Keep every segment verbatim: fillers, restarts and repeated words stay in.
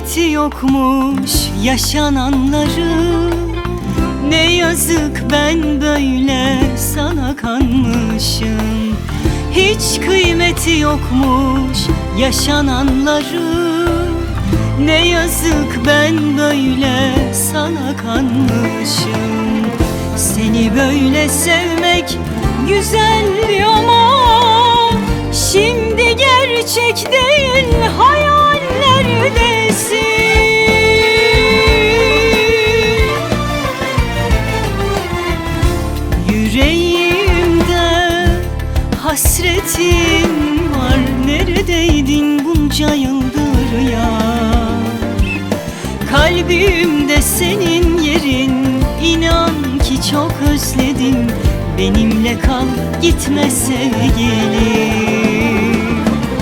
kıymeti yokmuş yaşananların. Ne yazık ben böyle sana kanmışım. Hiç kıymeti yokmuş yaşananların. Ne yazık ben böyle sana kanmışım. Seni böyle sevmek güzeldi ama şimdi gerçek değil, hayallerdesin. Yüreğimde hasretin var, neredeydin bunca yıldır ya? Kalbimde senin yerin, inan ki çok özledim. Benimle kal, gitme sevgilim.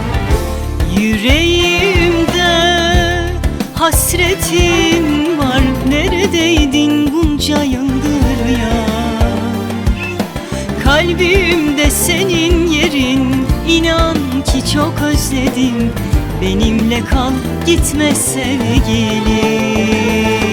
Yüreğimde hasretin var, neredeydin bunca yıldır ya? Kalbimde senin yerin, inan ki çok özledim. Benimle kal, gitme sevgilim.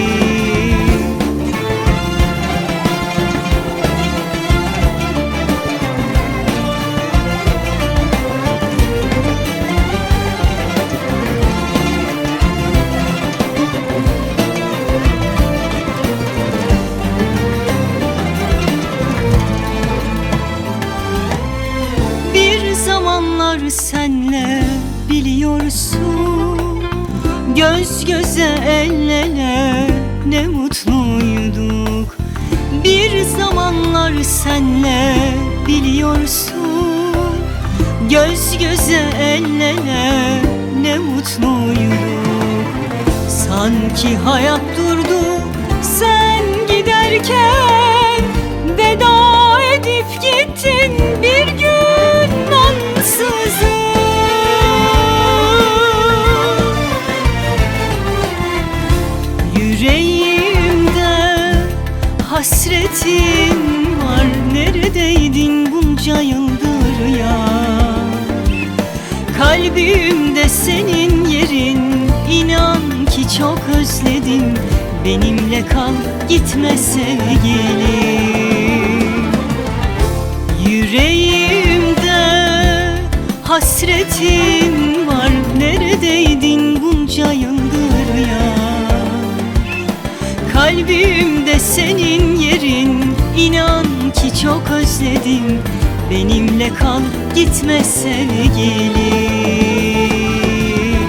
Bir zamanlar senle biliyorsun, göz göze el ele ne mutluyduk. Bir zamanlar senle biliyorsun, göz göze el ele ne mutluyduk. Sanki hayat durdu sen giderken, veda edip gittin bir gün ansızın. Yüreğimde hasretin var, neredeydin bunca yıldır ya? Kalbimde senin yerin, inan ki çok özledim. Benimle kal, gitme sevgilim. Yüreğimde hasretin var, neredeydin bunca yıldır ya? Kalbimde senin yerin, inan ki çok özledim. Benimle kal, gitme sevgilim.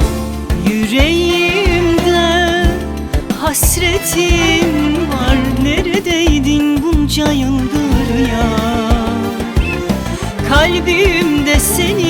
Yüreğimde hasretin var, neredeydin bunca yıldır ya? Kalbimde senin